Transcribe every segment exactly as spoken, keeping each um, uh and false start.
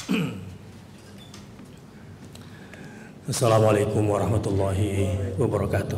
Assalamualaikum warahmatullahi wabarakatuh.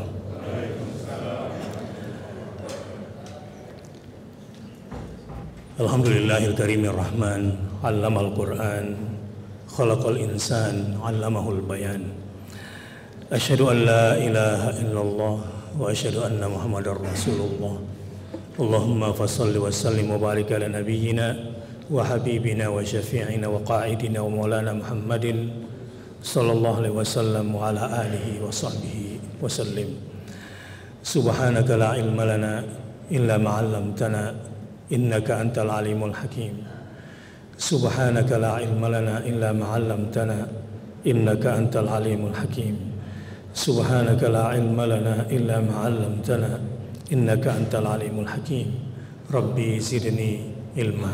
Alhamdulillahil karimir rahman, 'allamal Qur'an, khalaqal insan, 'allamahul bayan. Asyhadu an la ilaha illallah wa asyhadu anna Muhammadar Rasulullah. Allahumma fashalli wa sallim wa barik ala nabiyyina wa habibina wa syafi'ina wa qa'idina wa maulana Muhammadin sallallahu alaihi wasallam wa ala alihi wa sahbihi wa sallim. Subhanaka la ilma lana illa ma 'allamtana innaka antal alimul hakim. Subhanaka la ilma lana illa ma 'allamtana innaka antal alimul hakim. Subhanaka la ilma lana illa ma 'allamtana innaka antal alimul hakim. Rabbi zidni ilma.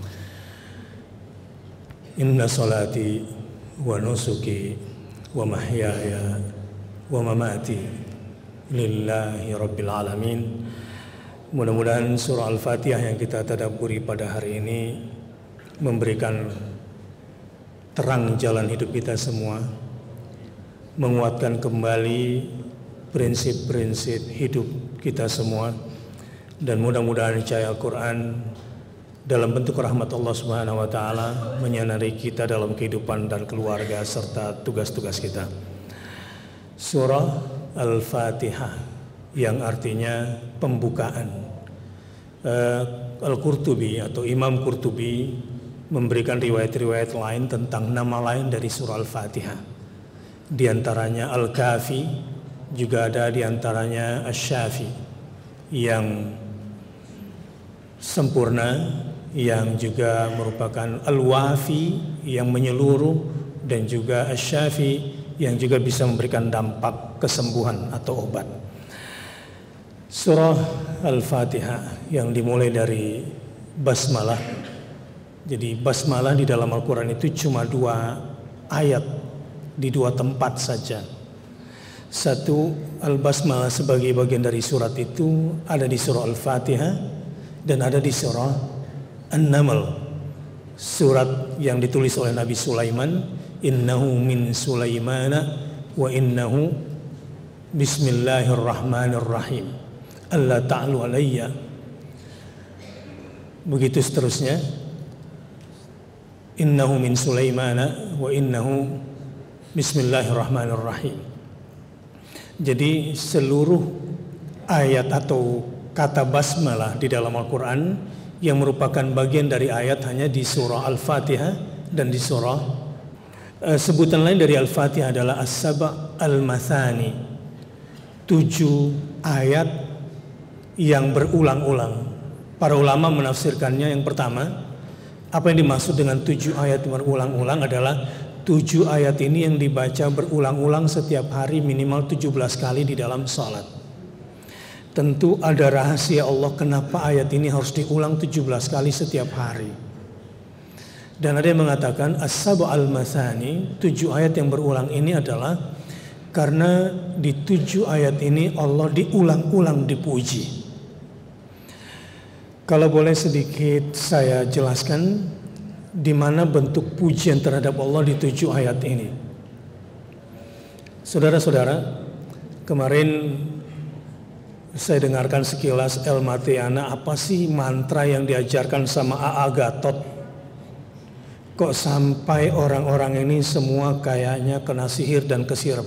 Inna salati wa nusuki wa mahyaya wa mamati lillahi rabbil alamin. Mudah-mudahan surah Al-Fatihah yang kita tadabburi pada hari ini memberikan terang jalan hidup kita semua, menguatkan kembali prinsip-prinsip hidup kita semua, dan mudah-mudahan cahaya Al-Quran dalam bentuk rahmat Allah Subhanahu wa taala menyinari kita dalam kehidupan dan keluarga serta tugas-tugas kita. Surah Al-Fatihah yang artinya pembukaan. Uh, Al-Qurtubi atau Imam Qurtubi memberikan riwayat-riwayat lain tentang nama lain dari surah Al-Fatihah. Di antaranya Al-Kafi, juga ada di antaranya Asy-Syafi yang sempurna, yang juga merupakan Al-Wafi yang menyeluruh, dan juga Asy-Syafi yang juga bisa memberikan dampak kesembuhan atau obat. Surah Al-Fatihah yang dimulai dari basmalah. Jadi basmalah di dalam Al-Quran itu cuma dua ayat di dua tempat saja. Satu, Al-Basmalah sebagai bagian dari surat itu ada di surah Al-Fatihah dan ada di surah An-Naml, surat yang ditulis oleh Nabi Sulaiman. Innahu min Sulaimana wa innahu bismillahirrahmanirrahim. Allah ta'alu alayya. Begitu seterusnya. Innahu min Sulaimana wa innahu bismillahirrahmanirrahim. Jadi seluruh ayat atau kata basmalah di dalam Al-Quran yang merupakan bagian dari ayat hanya di surah Al-Fatihah dan di surah uh, sebutan lain dari Al-Fatihah adalah As-Saba' Al-Mathani, tujuh ayat yang berulang-ulang. Para ulama menafsirkannya, yang pertama, apa yang dimaksud dengan tujuh ayat berulang-ulang adalah tujuh ayat ini yang dibaca berulang-ulang setiap hari minimal tujuh belas kali di dalam salat. Tentu ada rahasia Allah kenapa ayat ini harus diulang tujuh belas kali setiap hari. Dan ada yang mengatakan As-Saba' Al-Mathani, tujuh ayat yang berulang ini adalah karena di tujuh ayat ini Allah diulang-ulang dipuji. Kalau boleh sedikit saya jelaskan di mana bentuk pujian terhadap Allah di tujuh ayat ini. Saudara-saudara, kemarin saya dengarkan sekilas El Matiana, apa sih mantra yang diajarkan sama A A Gatot? Kok sampai orang-orang ini semua kayaknya kena sihir dan kesirep?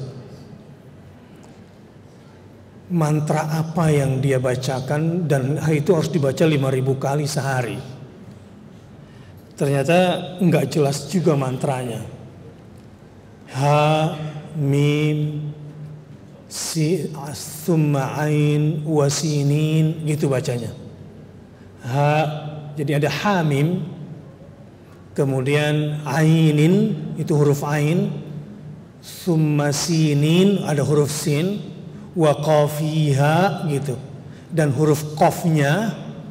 Mantra apa yang dia bacakan, dan itu harus dibaca lima ribu kali sehari. Ternyata enggak jelas juga mantranya. Ha, mim, si, summa ain, wasinin, gitu bacanya. Ha, jadi ada hamim, kemudian ainin, itu huruf ain, summa sinin, ada huruf sin, wa qafiha, gitu. Dan huruf qafnya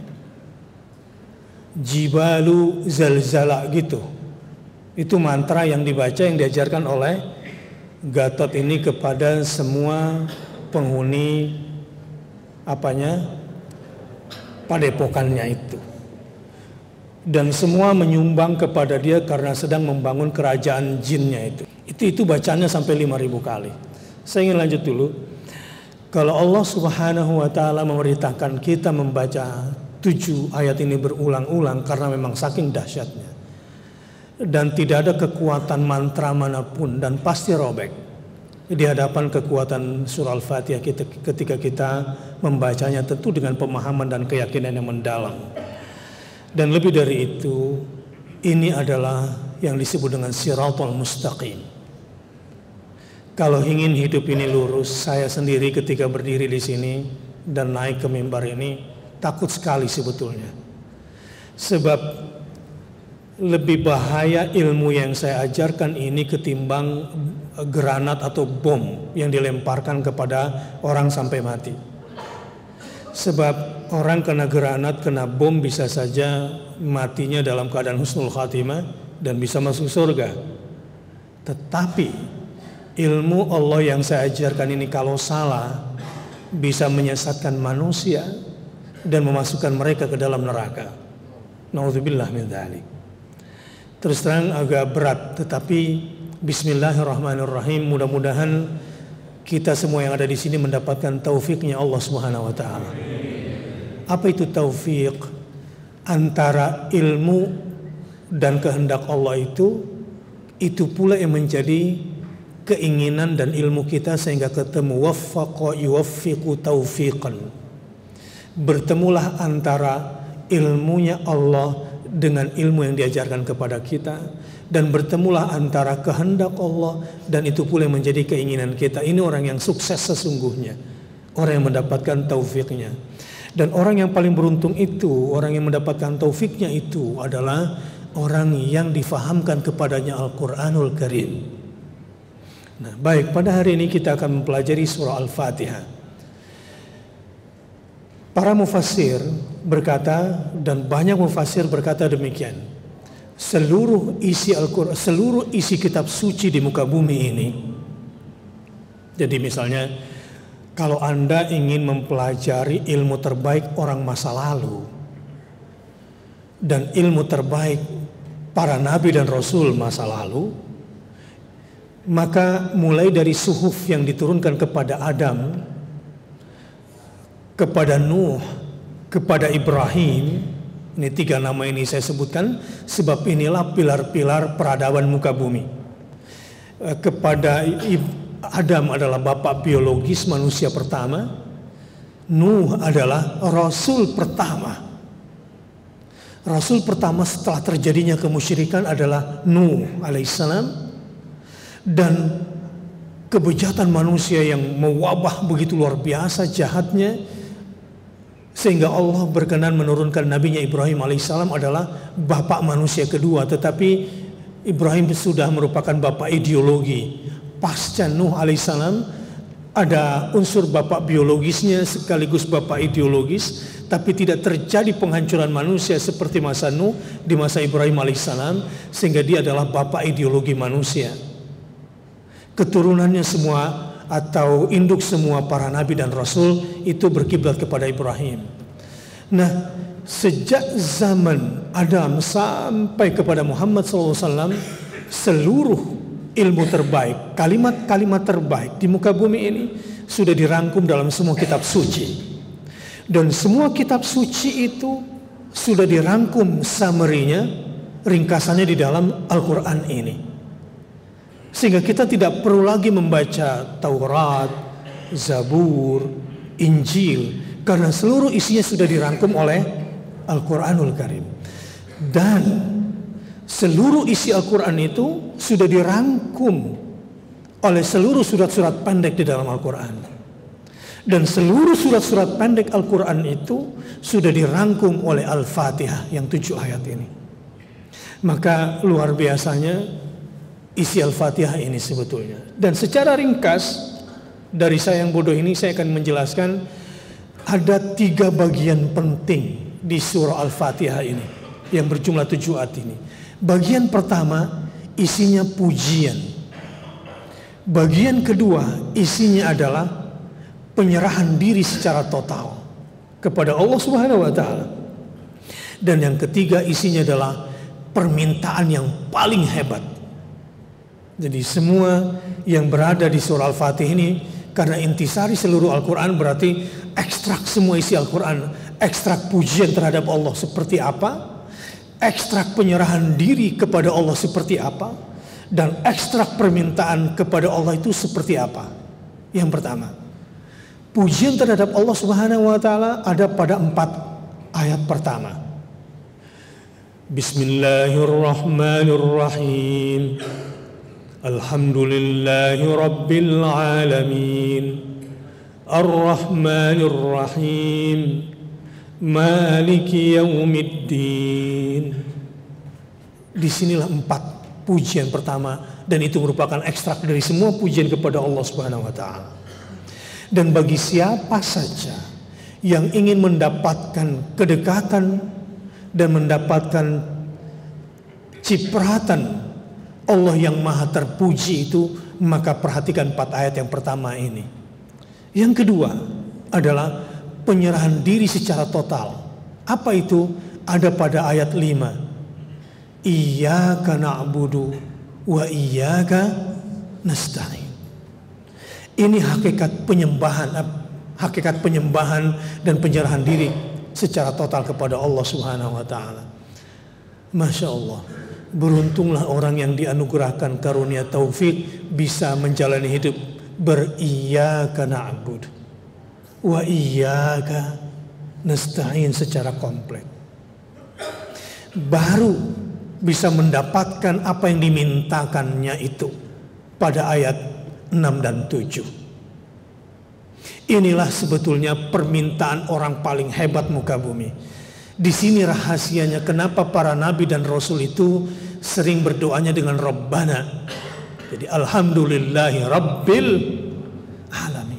jibalu zalzala, gitu. Itu mantra yang dibaca, yang diajarkan oleh Gatot ini kepada semua penghuni apanya padepokannya itu. dan semua menyumbang kepada dia karena sedang membangun kerajaan jinnya itu. Itu itu bacanya sampai lima ribu kali. Saya ingin lanjut dulu. Kalau Allah Subhanahu wa taala memerintahkan kita membaca tujuh ayat ini berulang-ulang karena memang saking dahsyatnya. Dan tidak ada kekuatan mantra manapun dan pasti robek di hadapan kekuatan surah Al-Fatihah kita ketika kita membacanya, tentu dengan pemahaman dan keyakinan yang mendalam. Dan lebih dari itu, ini adalah yang disebut dengan Shiratal Mustaqim. Kalau ingin hidup ini lurus, saya sendiri ketika berdiri di sini dan naik ke mimbar ini takut sekali sebetulnya. Sebab lebih bahaya ilmu yang saya ajarkan ini ketimbang granat atau bom yang dilemparkan kepada orang sampai mati. Sebab orang kena granat, kena bom bisa saja matinya dalam keadaan husnul khatimah dan bisa masuk surga. Tetapi ilmu Allah yang saya ajarkan ini kalau salah bisa menyesatkan manusia dan memasukkan mereka ke dalam neraka. Nauzubillah min dzalik. Terus terang agak berat, tetapi bismillahirrahmanirrahim, mudah-mudahan kita semua yang ada di sini mendapatkan taufiknya Allah Subhanahu wa taala. Apa itu taufik? Antara ilmu dan kehendak Allah itu itu pula yang menjadi keinginan dan ilmu kita sehingga ketemu waffaqa yuwaffiqu taufiqan. Bertemulah antara ilmunya Allah dengan ilmu yang diajarkan kepada kita, dan bertemulah antara kehendak Allah dan itu pula yang menjadi keinginan kita. Ini orang yang sukses sesungguhnya, orang yang mendapatkan taufiknya. Dan orang yang paling beruntung itu, orang yang mendapatkan taufiknya itu adalah orang yang difahamkan kepadanya Al-Quranul Karim. Nah, baik, pada hari ini kita akan mempelajari surah Al-Fatihah. Para mufassir berkata, dan banyak mufassir berkata demikian, seluruh isi Al-Quran, seluruh isi kitab suci di muka bumi ini. Jadi misalnya, kalau Anda ingin mempelajari ilmu terbaik orang masa lalu dan ilmu terbaik para nabi dan rasul masa lalu, maka mulai dari suhuf yang diturunkan kepada Adam, kepada Nuh, kepada Ibrahim, ini tiga nama ini saya sebutkan sebab inilah pilar-pilar peradaban muka bumi. Kepada Adam adalah bapak biologis manusia pertama, Nuh adalah rasul pertama. Rasul pertama setelah terjadinya kemusyrikan adalah Nuh alaihissalam. Dan kebejatan manusia yang mewabah begitu luar biasa jahatnya, sehingga Allah berkenan menurunkan nabinya Ibrahim alaihissalam adalah bapak manusia kedua. Tetapi Ibrahim sudah merupakan bapak ideologi. Pasca Nuh alaihissalam ada unsur bapak biologisnya sekaligus bapak ideologis, tapi tidak terjadi penghancuran manusia seperti masa Nuh di masa Ibrahim alaihissalam, sehingga dia adalah bapak ideologi manusia. Keturunannya semua atau induk semua para nabi dan rasul itu berkiblat kepada Ibrahim. Nah, sejak zaman Adam sampai kepada Muhammad shallallahu alaihi wasallam, seluruh ilmu terbaik, kalimat-kalimat terbaik di muka bumi ini sudah dirangkum dalam semua kitab suci. Dan semua kitab suci itu sudah dirangkum summary-nya, ringkasannya di dalam Al-Quran ini. Sehingga kita tidak perlu lagi membaca Taurat, Zabur, Injil, karena seluruh isinya sudah dirangkum oleh Al-Quranul Karim. Dan seluruh isi Al-Quran itu sudah dirangkum oleh seluruh surat-surat pendek di dalam Al-Quran. Dan seluruh surat-surat pendek Al-Quran itu sudah dirangkum oleh Al-Fatihah yang tujuh ayat ini. Maka luar biasanya isi Al-Fatihah ini sebetulnya. Dan secara ringkas dari saya yang bodoh ini saya akan menjelaskan ada tiga bagian penting di surah Al-Fatihah ini yang berjumlah tujuh ayat ini. Bagian pertama isinya pujian. Bagian kedua isinya adalah penyerahan diri secara total kepada Allah Subhanahu wa taala. Dan yang ketiga isinya adalah permintaan yang paling hebat. Jadi semua yang berada di surah Al-Fatihah ini, karena intisari seluruh Al-Quran berarti ekstrak semua isi Al-Quran. Ekstrak pujian terhadap Allah seperti apa, ekstrak penyerahan diri kepada Allah seperti apa, dan ekstrak permintaan kepada Allah itu seperti apa. Yang pertama, pujian terhadap Allah Subhanahu wa taala ada pada empat ayat pertama. Bismillahirrahmanirrahim. Alhamdulillahi rabbil alamin. Ar-Rahmanir-Rahim. Maliki yaumiddin. Disinilah empat pujian pertama, dan itu merupakan ekstrak dari semua pujian kepada Allah Subhanahu wa taala. Dan bagi siapa saja yang ingin mendapatkan kedekatan dan mendapatkan cipratan Allah yang maha terpuji itu, maka perhatikan empat ayat yang pertama ini. Yang kedua adalah penyerahan diri secara total. Apa itu? Ada pada ayat lima. Iyyaka na'budu wa iyyaka nasta'in. Ini hakikat penyembahan, hakikat penyembahan dan penyerahan diri secara total kepada Allah Subhanahu wa taala. Masya Allah, beruntunglah orang yang dianugerahkan karunia taufik bisa menjalani hidup beriyyaka na'budu wa iyyaka nasta'in secara komplit. Baru bisa mendapatkan apa yang dimintakannya itu pada ayat enam dan tujuh. Inilah sebetulnya permintaan orang paling hebat muka bumi. Di sini rahasianya kenapa para nabi dan rasul itu sering berdoanya dengan Rabbana. Jadi alhamdulillahi rabbil alamin.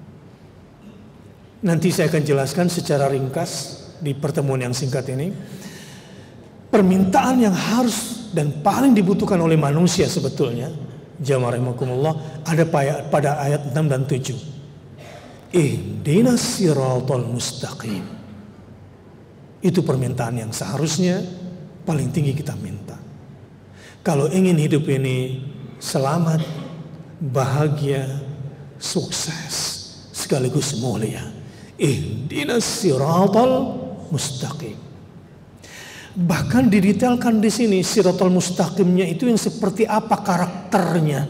Nanti saya akan jelaskan secara ringkas di pertemuan yang singkat ini. Permintaan yang harus dan paling dibutuhkan oleh manusia sebetulnya, jamaah rahimakumullah, ada pada ayat enam dan tujuh. Ihdinas siratal mustaqim. Itu permintaan yang seharusnya paling tinggi kita minta. Kalau ingin hidup ini selamat, bahagia, sukses, sekaligus mulia, ihdinas siratal mustaqim. Bahkan didetailkan di sini siratal mustaqimnya itu yang seperti apa karakternya.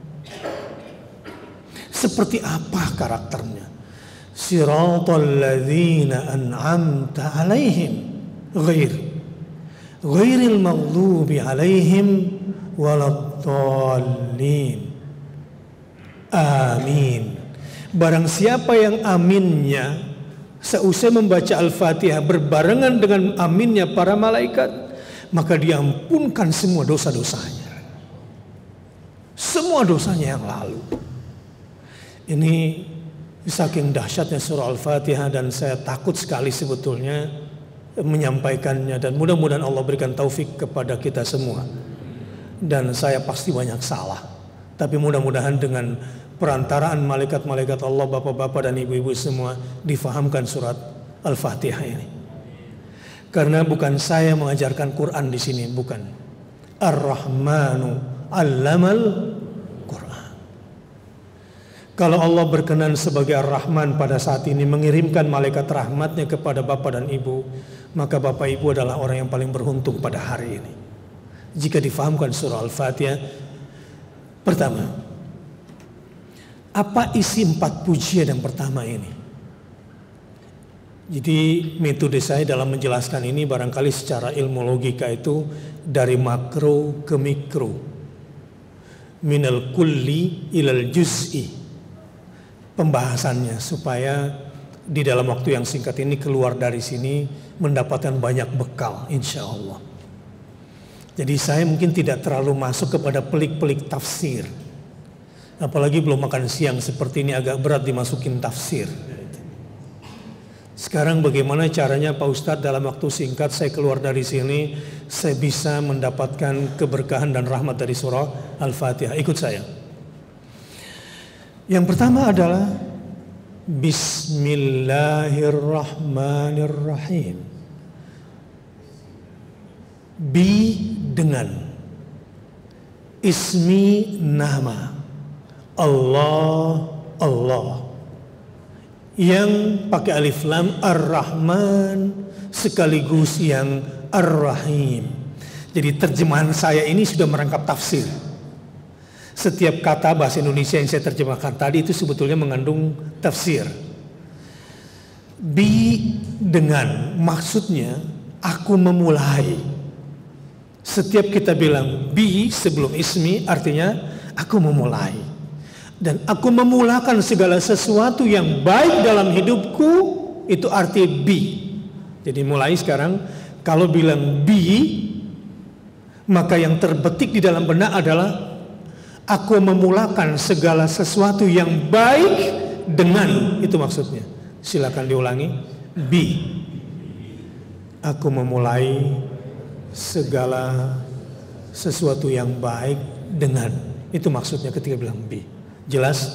Seperti apa karakternya? Siratal ladzina an'amta alaihim ghair ghairil maghdubi alaihim waladdallin. Amin. Barang siapa yang aminnya seusai membaca Al-Fatihah berbarengan dengan aminnya para malaikat, maka diampunkan semua dosa-dosanya, semua dosanya yang lalu. Ini saking dahsyatnya surah Al-Fatihah, dan saya takut sekali sebetulnya menyampaikannya, dan mudah-mudahan Allah berikan taufik kepada kita semua. Dan saya pasti banyak salah, tapi mudah-mudahan dengan perantaraan malaikat-malaikat Allah, bapak-bapak dan ibu-ibu semua, difahamkan surat Al-Fatihah ini. Karena bukan saya mengajarkan Quran di sini, bukan. Ar-Rahmanu 'allamal Quran. Kalau Allah berkenan sebagai Ar-Rahman pada saat ini mengirimkan malaikat rahmatnya kepada bapak dan ibu, maka bapak ibu adalah orang yang paling beruntung pada hari ini. Jika difahamkan surah Al-Fatihah. Pertama, apa isi empat pujian yang pertama ini? Jadi metode saya dalam menjelaskan ini barangkali secara ilmu logika itu dari makro ke mikro, minal kulli ilal juz'i, pembahasannya supaya di dalam waktu yang singkat ini keluar dari sini mendapatkan banyak bekal insya Allah. Jadi saya mungkin tidak terlalu masuk kepada pelik-pelik tafsir. Apalagi belum makan siang seperti ini agak berat dimasukin tafsir. Sekarang bagaimana caranya Pak Ustadz dalam waktu singkat saya keluar dari sini, saya bisa mendapatkan keberkahan dan rahmat dari surah Al-Fatihah. Ikut saya. Yang pertama adalah Bismillahirrahmanirrahim. Bi dengan, ismi nama, Allah Allah yang pakai alif lam, Ar-Rahman sekaligus yang Ar-Rahim. Jadi terjemahan saya ini sudah merangkap tafsir. Setiap kata bahasa Indonesia yang saya terjemahkan tadi itu sebetulnya mengandung tafsir. Bi dengan, maksudnya aku memulai. Setiap kita bilang bi sebelum ismi artinya aku memulai. Dan aku memulakan segala sesuatu yang baik dalam hidupku, itu arti bi. Jadi mulai sekarang kalau bilang bi, maka yang terbetik di dalam benak adalah aku memulakan segala sesuatu yang baik dengan, itu maksudnya. Silakan diulangi. Bi, aku memulai segala sesuatu yang baik dengan, itu maksudnya ketika bilang bi. Jelas?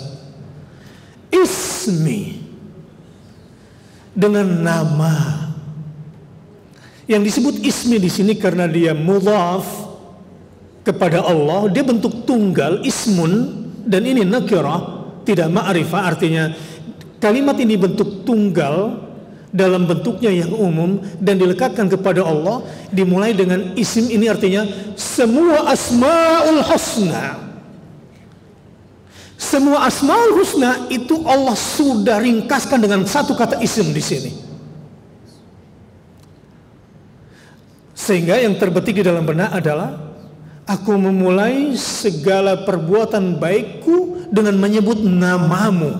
Ismi, dengan nama. Yang disebut ismi di sini karena dia mudhaf kepada Allah, dia bentuk tunggal, ismun, dan ini nakirah, tidak ma'rifah, artinya kalimat ini bentuk tunggal dalam bentuknya yang umum dan dilekatkan kepada Allah. Dimulai dengan isim, ini artinya semua asmaul husna. Semua asmaul husna itu Allah sudah ringkaskan dengan satu kata isim di sini. Sehingga yang terbetik di dalam benak adalah aku memulai segala perbuatan baikku dengan menyebut namamu.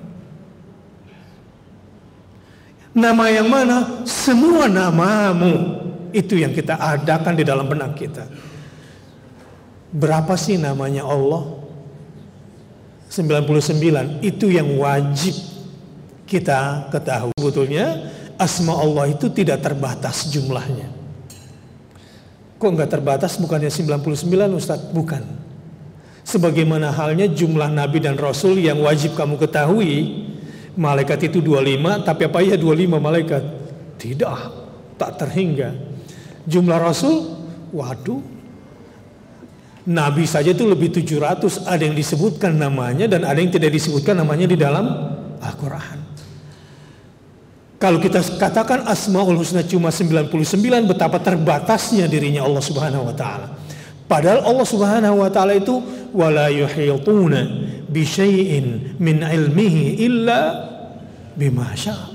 Nama yang mana? Semua namamu. Itu yang kita adakan di dalam benak kita. Berapa sih namanya Allah? sembilan puluh sembilan. Itu yang wajib kita ketahui. Sebetulnya asma Allah itu tidak terbatas jumlahnya. Kok nggak terbatas? Bukannya sembilan puluh sembilan, Ustadz? Bukan. Sebagaimana halnya jumlah Nabi dan Rasul yang wajib kamu ketahui. Malaikat itu dua puluh lima, tapi apa ya dua puluh lima malaikat? Tidak, tak terhingga. Jumlah Rasul, waduh, Nabi saja itu lebih tujuh ratus, ada yang disebutkan namanya dan ada yang tidak disebutkan namanya di dalam Al-Quran. Kalau kita katakan Asmaul Husna cuma sembilan puluh sembilan, betapa terbatasnya dirinya Allah Subhanahu wa taala. Padahal Allah Subhanahu wa taala itu wala yuhituna bi syai'in min ilmihi illa bima syaa.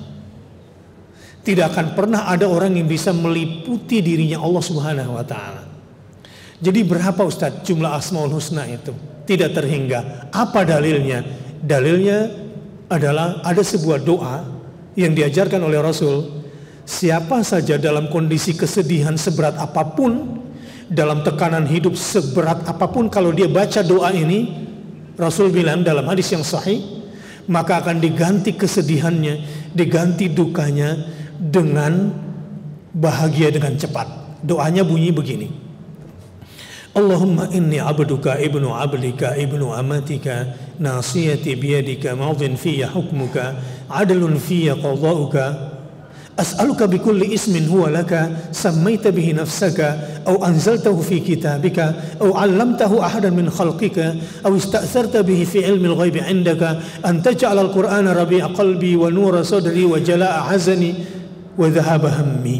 Tidak akan pernah ada orang yang bisa meliputi dirinya Allah Subhanahu wa taala. Jadi berapa Ustadz jumlah Asmaul Husna itu? Tidak terhingga. Apa dalilnya? Dalilnya adalah ada sebuah doa yang diajarkan oleh Rasul. Siapa saja dalam kondisi kesedihan seberat apapun, dalam tekanan hidup seberat apapun, kalau dia baca doa ini, Rasul bilang dalam hadis yang sahih, maka akan diganti kesedihannya, diganti dukanya dengan bahagia dengan cepat. Doanya bunyi begini. Allahumma inni abduka ibnu abdika ibnu amatika nasiyati biyadika madhin fiyya hukmuka adlun fiyya qada'uka as'aluka bikulli ismin huwa laka sammaita bihi nafsaka aw anzaltahu fi kitabika aw 'allamtahu ahadan min khalqika aw ista'tharta bihi fi ilmi al-ghaibi 'indaka an taj'ala al-Qur'ana rabi'a qalbi wa nura sadri wa jalaa'a hazani wa dhahaba hammi.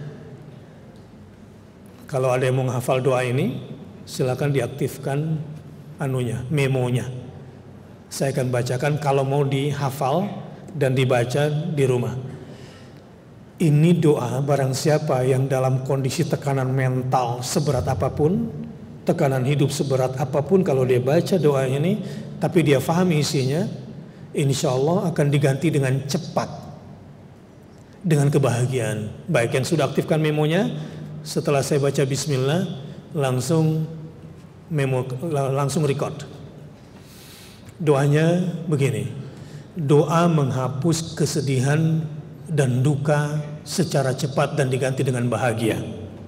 Kalau ada yang mau menghafal doa ini, silakan diaktifkan anunya, memonya. Saya akan bacakan kalau mau dihafal dan dibaca di rumah. Ini doa barang siapa yang dalam kondisi tekanan mental seberat apapun, tekanan hidup seberat apapun, kalau dia baca doa ini tapi dia fahami isinya, insya Allah akan diganti dengan cepat, dengan kebahagiaan. Baik yang sudah aktifkan memonya, setelah saya baca bismillah, langsung memo, langsung record. Doanya begini. Doa menghapus kesedihan dan duka secara cepat dan diganti dengan bahagia.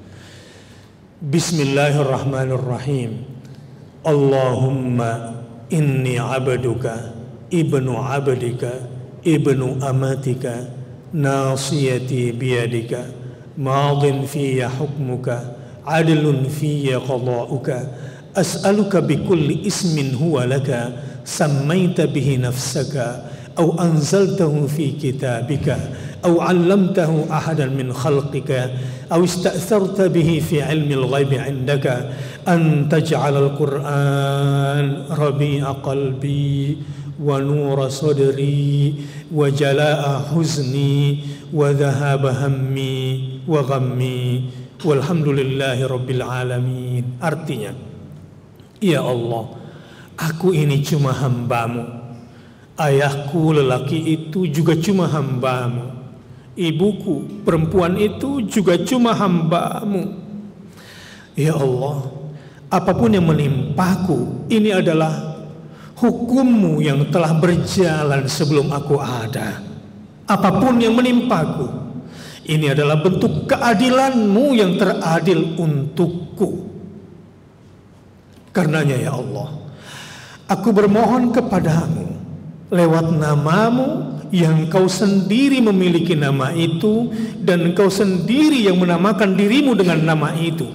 Bismillahirrahmanirrahim. Allahumma inni abduka ibnu abdika ibnu amatika nasiyati biyadika madin fiyya hukmuka adlun fiyya qada'uka as'aluka bikulli ismin huwa laka sammaita bihi nafsaka aw anzaltahu fi kitabika aw 'allamtahu ahadan min khalqika aw ista'tharta bihi fi 'ilmi al-ghaibi 'indaka an taj'ala al-Qur'an rabi'a qalbi wa nura sadri wa jalaa'a huzni wa dhahaba hammi wa ghammi walhamdulillahi rabbil alamin. Artinya, ya Allah, aku ini cuma hambamu, ayahku lelaki itu juga cuma hambamu, ibuku perempuan itu juga cuma hambamu. Ya Allah, apapun yang menimpaku ini adalah hukummu yang telah berjalan sebelum aku ada. Apapun yang menimpaku ini adalah bentuk keadilanmu yang teradil untukku. Karenanya ya Allah, aku bermohon kepadamu lewat namamu yang kau sendiri memiliki nama itu dan kau sendiri yang menamakan dirimu dengan nama itu.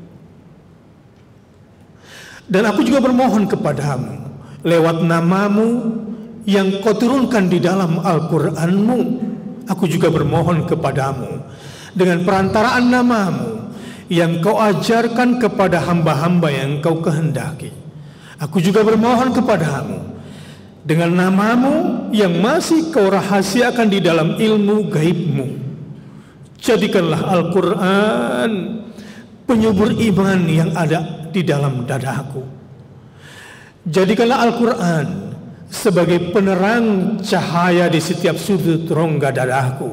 Dan aku juga bermohon kepadamu lewat namamu yang kau turunkan di dalam Al-Qur'anmu. Aku juga bermohon kepadamu dengan perantaraan namamu yang kau ajarkan kepada hamba-hamba yang kau kehendaki. Aku juga bermohon kepadamu dengan namamu yang masih kau rahasiakan di dalam ilmu gaibmu. Jadikanlah Al-Quran penyubur iman yang ada di dalam dadaku. Jadikanlah Al-Quran sebagai penerang cahaya di setiap sudut rongga dadaku.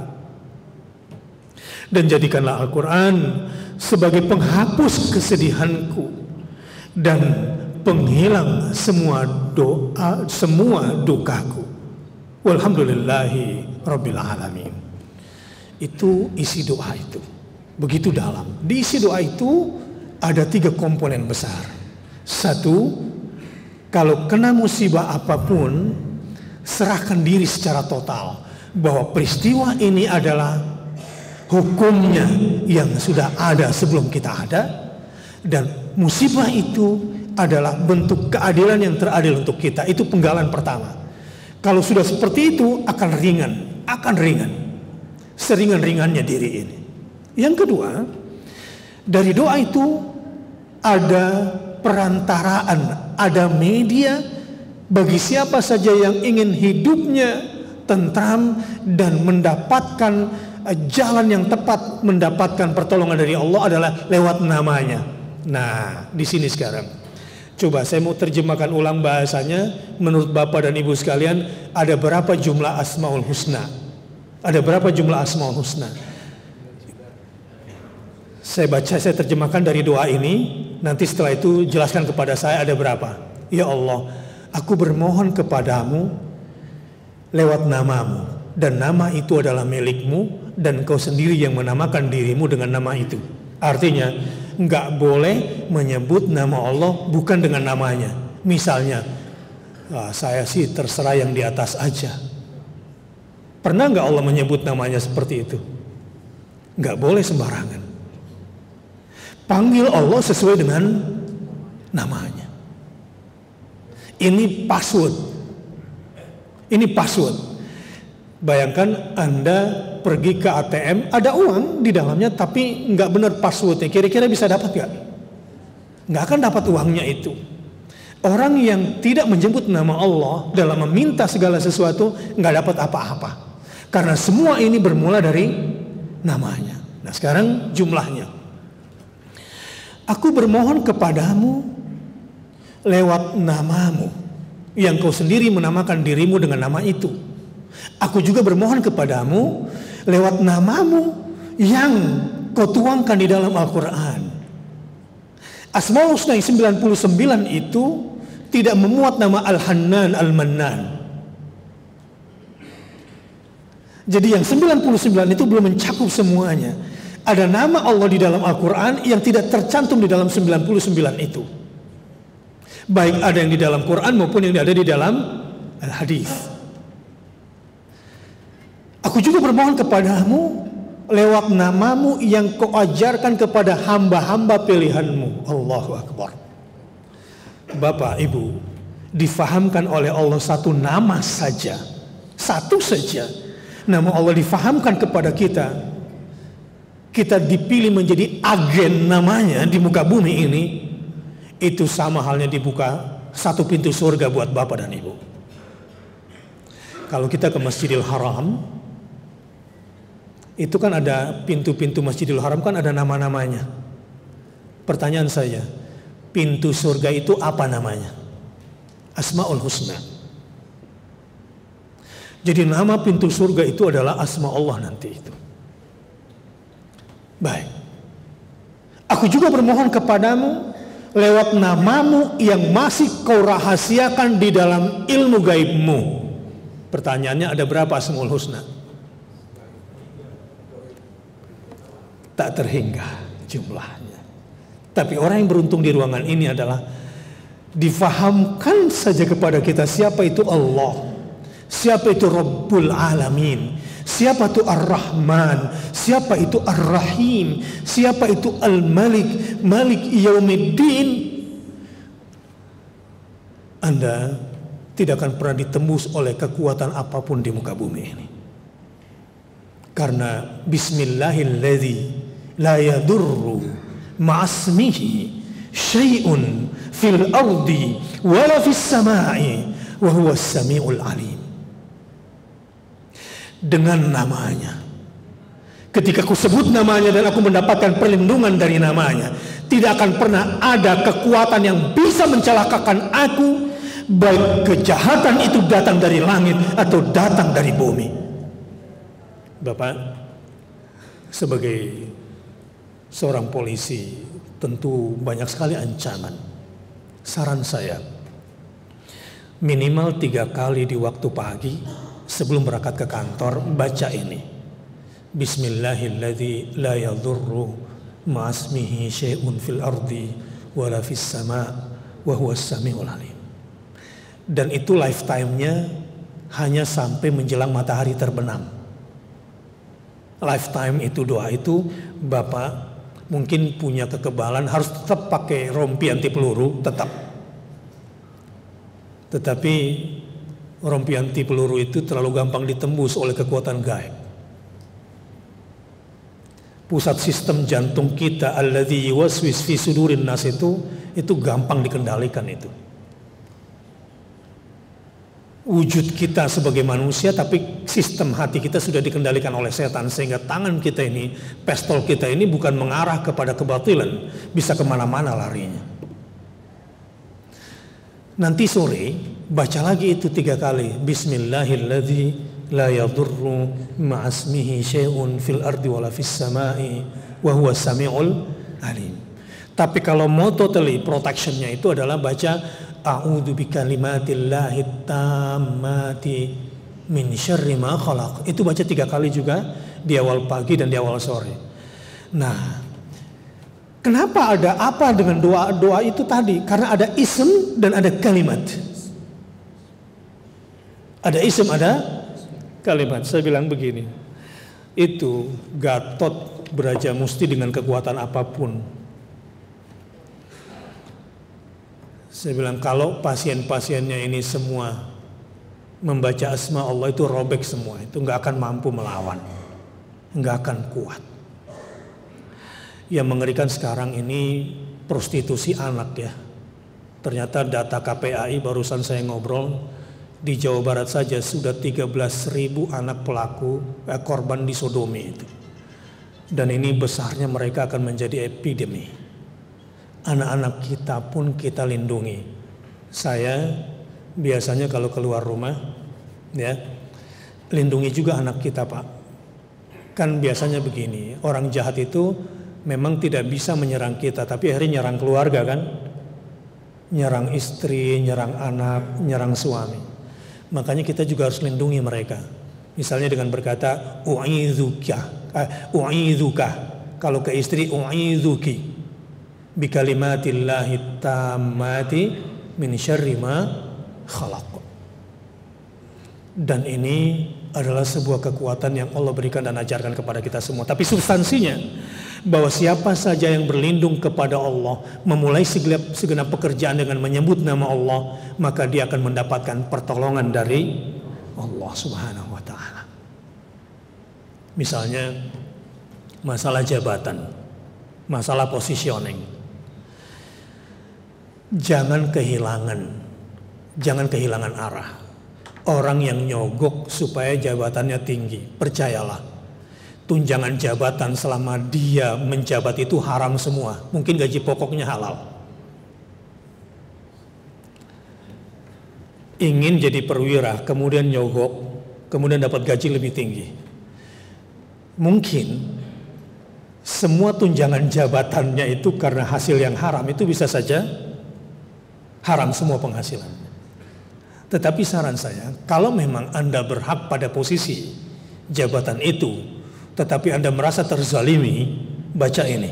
Dan jadikanlah Al-Quran sebagai penghapus kesedihanku dan penghilang semua doa, semua dukaku. Walhamdulillahi rabbil alamin. Itu isi doa itu. Begitu dalam. Di isi doa itu ada tiga komponen besar. Satu, kalau kena musibah apapun, serahkan diri secara total bahwa peristiwa ini adalah hukumnya yang sudah ada sebelum kita ada, dan musibah itu adalah bentuk keadilan yang teradil untuk kita. Itu penggalan pertama. Kalau sudah seperti itu akan ringan, akan ringan, seringan-ringannya diri ini. Yang kedua, dari doa itu ada perantaraan, ada media bagi siapa saja yang ingin hidupnya tentram dan mendapatkan jalan yang tepat, mendapatkan pertolongan dari Allah adalah lewat namanya. Nah, di sini sekarang coba saya mau terjemahkan ulang bahasanya. Menurut Bapak dan Ibu sekalian, ada berapa jumlah Asmaul Husna? Ada berapa jumlah Asmaul Husna? Saya baca, saya terjemahkan dari doa ini. Nanti setelah itu jelaskan kepada saya ada berapa. Ya Allah, aku bermohon kepadamu lewat namamu, dan nama itu adalah milikmu, dan kau sendiri yang menamakan dirimu dengan nama itu. Artinya, nggak boleh menyebut nama Allah bukan dengan namanya. Misalnya, ah, saya sih terserah yang di atas aja. Pernah nggak Allah menyebut namanya seperti itu? Nggak boleh sembarangan. Panggil Allah sesuai dengan namanya. Ini password. Ini password. Bayangkan Anda pergi ke A T M, ada uang di dalamnya tapi nggak benar passwordnya. Kira-kira bisa dapat nggak? Nggak akan dapat uangnya itu. Orang yang tidak menyebut nama Allah dalam meminta segala sesuatu nggak dapat apa-apa. Karena semua ini bermula dari namanya. Nah sekarang jumlahnya. Aku bermohon kepadamu lewat namamu yang kau sendiri menamakan dirimu dengan nama itu. Aku juga bermohon kepadamu lewat namamu yang kau tuangkan di dalam Al-Quran. Asmaul Husna yang sembilan puluh sembilan itu tidak memuat nama Al-Hannan, Al-Mannan. Jadi yang sembilan puluh sembilan itu belum mencakup semuanya. Ada nama Allah di dalam Al-Quran yang tidak tercantum di dalam sembilan puluh sembilan itu. Baik ada yang di dalam Quran maupun yang ada di dalam Al-Hadis. Aku juga bermohon kepadamu lewat namamu yang kau ajarkan kepada hamba-hamba pilihanmu. Allahu Akbar. Bapak, Ibu, difahamkan oleh Allah satu nama saja. Satu saja. Nama Allah difahamkan kepada kita. Kita dipilih menjadi agen namanya di muka bumi ini. Itu sama halnya dibuka satu pintu surga buat Bapak dan Ibu. Kalau kita ke Masjidil Haram, itu kan ada pintu-pintu Masjidil Haram kan ada nama-namanya. Pertanyaan saya, pintu surga itu apa namanya? Asmaul Husna. Jadi nama pintu surga itu adalah asma Allah nanti itu. Baik. Aku juga bermohon kepadamu lewat namamu yang masih kau rahasiakan di dalam ilmu gaibmu. Pertanyaannya, ada berapa Asmaul Husna? Tak terhingga jumlahnya. Tapi orang yang beruntung di ruangan ini adalah difahamkan saja kepada kita siapa itu Allah, siapa itu Rabbul Alamin, siapa itu Ar-Rahman, siapa itu Ar-Rahim, siapa itu Al-Malik, Malik Yaumiddin. Anda tidak akan pernah ditembus oleh kekuatan apapun di muka bumi ini. Karena Bismillahilladzi la yadurru ma'asmihi syai'un fil ardi wala fis sama'i wa huwa as-sami'ul alim. Dengan namanya, ketika aku sebut namanya dan aku mendapatkan perlindungan dari namanya, tidak akan pernah ada kekuatan yang bisa mencelakakan aku, baik kejahatan itu datang dari langit atau datang dari bumi. Bapak, sebagai seorang polisi tentu banyak sekali ancaman. Saran saya, minimal tiga kali di waktu pagi sebelum berangkat ke kantor, baca ini. Bismillahilladzi la yadurru ma'asmihi syai'un fil ardi wala fis sama' wa huwas sami'ul alim. Dan itu lifetime-nya hanya sampai menjelang matahari terbenam. Lifetime itu, doa itu, Bapak mungkin punya kekebalan harus tetap pakai rompi anti peluru, tetap. Tetapi rompi anti peluru itu terlalu gampang ditembus oleh kekuatan gaib. Pusat sistem jantung kita alladzi yuwaswis fi sudurin nas itu itu gampang dikendalikan itu. Wujud kita sebagai manusia, tapi sistem hati kita sudah dikendalikan oleh setan, sehingga tangan kita ini, pistol kita ini bukan mengarah kepada kebatilan, bisa kemana-mana larinya. Nanti sore baca lagi itu tiga kali. Bismillahilladzi la yadurru ma'asmihi syai'un fil ardi wala fis sama'i wa huwa sami'ul alim. Tapi kalau mau totally protectionnya itu adalah baca a'udzu bikalimatillahi tammati min syarri ma khalaq. Itu baca tiga kali juga di awal pagi dan di awal sore. Nah, kenapa ada apa dengan doa-doa itu tadi? Karena ada ism dan ada kalimat. Ada ism, ada kalimat. Saya bilang begini, itu Gatot Brajamusti dengan kekuatan apapun. Saya bilang kalau pasien-pasiennya ini semua membaca asma Allah itu robek semua, itu nggak akan mampu melawan, nggak akan kuat. Yang mengerikan sekarang ini prostitusi anak ya. Ternyata data K P A I barusan saya ngobrol, di Jawa Barat saja sudah tiga belas ribu anak pelaku eh, korban disodomi itu. Dan ini besarnya mereka akan menjadi epidemi. Anak-anak kita pun kita lindungi. Saya biasanya kalau keluar rumah ya, lindungi juga anak kita, Pak. Kan biasanya begini, orang jahat itu memang tidak bisa menyerang kita, tapi akhirnya nyerang keluarga kan, nyerang istri, nyerang anak, nyerang suami. Makanya kita juga harus lindungi mereka. Misalnya dengan berkata u'idzuka, eh, u'idzuka. Kalau ke istri u'idzuki bikalimatillahi tammati min syarri ma khalaq. Dan ini adalah sebuah kekuatan yang Allah berikan dan ajarkan kepada kita semua. Tapi substansinya bahwa siapa saja yang berlindung kepada Allah, memulai segenap, segenap pekerjaan dengan menyebut nama Allah, maka dia akan mendapatkan pertolongan dari Allah Subhanahu wa ta'ala. Misalnya masalah jabatan, masalah positioning. Jangan kehilangan, jangan kehilangan arah. Orang yang nyogok supaya jabatannya tinggi, percayalah, tunjangan jabatan selama dia menjabat itu haram semua. Mungkin gaji pokoknya halal. Ingin jadi perwira, kemudian nyogok, kemudian dapat gaji lebih tinggi. Mungkin semua tunjangan jabatannya itu karena hasil yang haram, itu bisa saja haram semua penghasilan. Tetapi saran saya, kalau memang Anda berhak pada posisi jabatan itu, tetapi Anda merasa terzalimi, baca ini.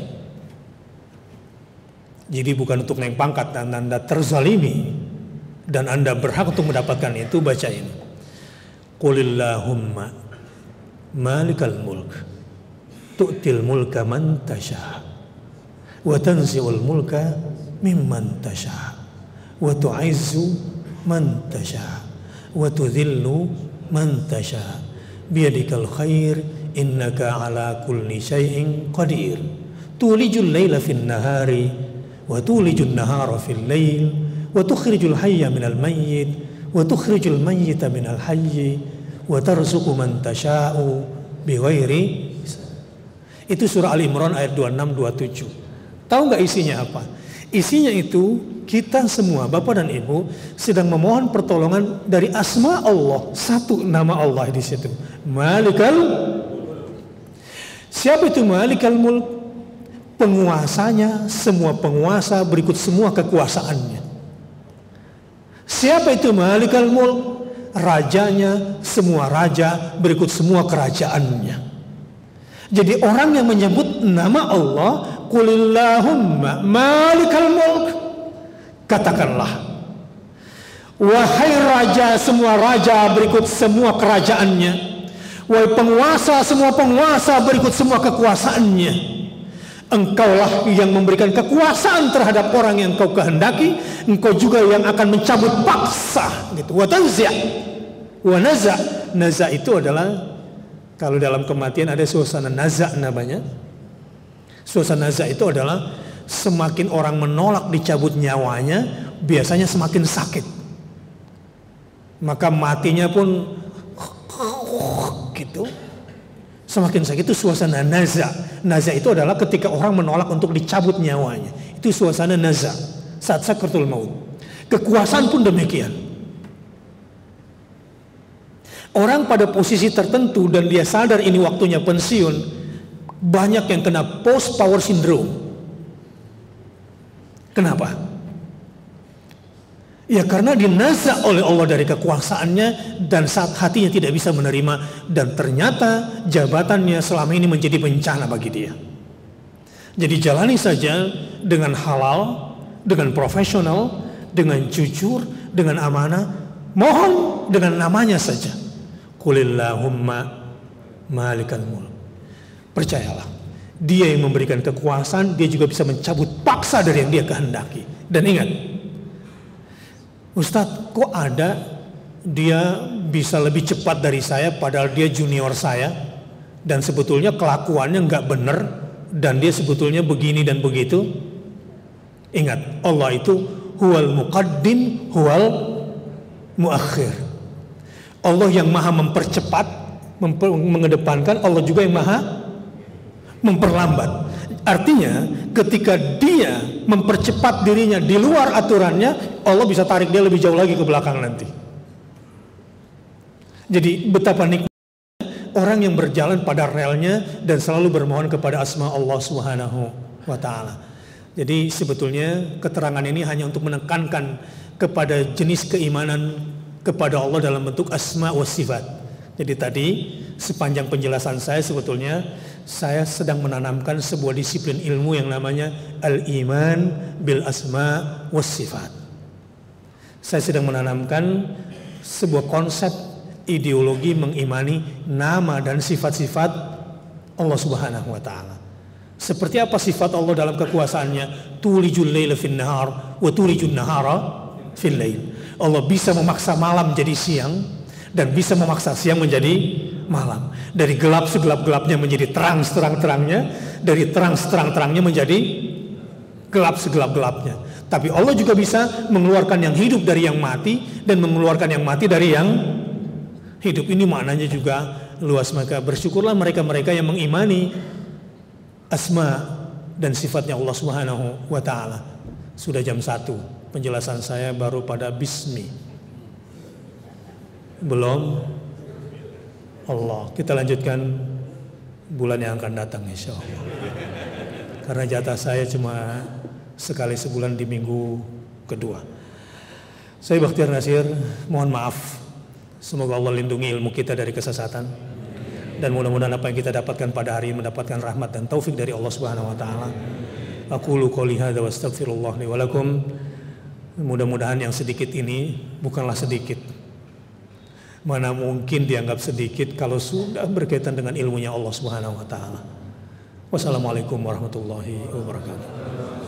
Jadi bukan untuk naik pangkat dan Anda terzalimi dan Anda berhak untuk mendapatkan itu, baca ini. Qulillahumma malikal mulk tu'til mulka man tasha wa tanzi'ul mulka mimman tasha wa tu'izzu man tasha wa tudhillu man tasha biyadikal khair innaka ala kulli syai'in qadir tulijul laila fin nahari wa tulijul nahara fil lail wa tukhrijul hayya minal mayyit wa tukhrijul mayyita minal hayyi wa tarzuqu man tasha'u bighairi. Itu surah Al Imran ayat dua puluh enam dua puluh tujuh. Tahu nggak isinya apa? Isinya itu kita semua Bapak dan Ibu sedang memohon pertolongan dari asma Allah. Satu nama Allah di situ. Malikal. Siapa itu Malikal Mulk? Penguasanya semua penguasa berikut semua kekuasaannya. Siapa itu Malikal Mulk? Rajanya semua raja berikut semua kerajaannya. Jadi orang yang menyebut nama Allah, Qulillahumma Malikal Mulk, katakanlah, wahai raja semua raja berikut semua kerajaannya, wahai penguasa semua penguasa berikut semua kekuasaannya, engkaulah yang memberikan kekuasaan terhadap orang yang engkau kehendaki, engkau juga yang akan mencabut paksa gitu. Wa tanzi' wa naza'. Naza' itu adalah, kalau dalam kematian ada suasana naza' namanya. Suasana naza' itu adalah semakin orang menolak dicabut nyawanya, biasanya semakin sakit. Maka matinya pun gitu. Semakin sakit, itu suasana naza'. Naza' itu adalah ketika orang menolak untuk dicabut nyawanya. Itu suasana naza'. Saat sakratul maut. Kekuasaan pun demikian. Orang pada posisi tertentu dan dia sadar ini waktunya pensiun, banyak yang kena post power syndrome. Kenapa? Ya karena dinazak oleh Allah dari kekuasaannya dan saat hatinya tidak bisa menerima, dan ternyata jabatannya selama ini menjadi bencana bagi dia. Jadi jalani saja dengan halal, dengan profesional, dengan jujur, dengan amanah, mohon dengan namanya saja. Qulillahumma Malikal Mulk. Percayalah, dia yang memberikan kekuasaan, dia juga bisa mencabut paksa dari yang dia kehendaki. Dan ingat, Ustadz, kok ada dia bisa lebih cepat dari saya padahal dia junior saya, dan sebetulnya kelakuannya nggak benar, dan dia sebetulnya begini dan begitu. Ingat, Allah itu huwal muqaddim huwal muakhir. Allah yang maha mempercepat, memper, mengedepankan, Allah juga yang maha memperlambat. Artinya ketika dia mempercepat dirinya di luar aturannya, Allah bisa tarik dia lebih jauh lagi ke belakang nanti. Jadi betapa nikmatnya orang yang berjalan pada relnya dan selalu bermohon kepada asma Allah Subhanahu wa ta'ala. Jadi sebetulnya keterangan ini hanya untuk menekankan kepada jenis keimanan kepada Allah dalam bentuk asma wa sifat. Jadi tadi sepanjang penjelasan saya sebetulnya saya sedang menanamkan sebuah disiplin ilmu yang namanya al-iman bil asma wa sifat. Saya sedang menanamkan sebuah konsep ideologi mengimani nama dan sifat-sifat Allah Subhanahu wa taala. Seperti apa sifat Allah dalam kekuasaannya? Tulijul laila fin nahar wa tulijun nahara fil lail. Allah bisa memaksa malam jadi siang dan bisa memaksa siang menjadi malam. Dari gelap segelap-gelapnya menjadi terang seterang-terangnya, dari terang seterang-terangnya menjadi gelap segelap-gelapnya. Tapi Allah juga bisa mengeluarkan yang hidup dari yang mati dan mengeluarkan yang mati dari yang hidup. Ini maknanya juga luas. Maka bersyukurlah mereka-mereka yang mengimani asma dan sifatnya Allah Subhanahu wa taala. Sudah jam satu. Penjelasan saya baru pada bismi. Belum Allah. Kita lanjutkan bulan yang akan datang insyaallah. Karena jatah saya cuma sekali sebulan di minggu kedua. Saya Bakhtiar Nasir, mohon maaf. Semoga Allah lindungi ilmu kita dari kesesatan. Dan mudah-mudahan apa yang kita dapatkan pada hari ini mendapatkan rahmat dan taufik dari Allah Subhanahu wa taala. Aqulu qouli hadza wa astaghfirullah li wa lakum. Mudah-mudahan yang sedikit ini bukanlah sedikit. Mana mungkin dianggap sedikit kalau sudah berkaitan dengan ilmunya Allah Subhanahu wa taala. Wassalamualaikum warahmatullahi wabarakatuh.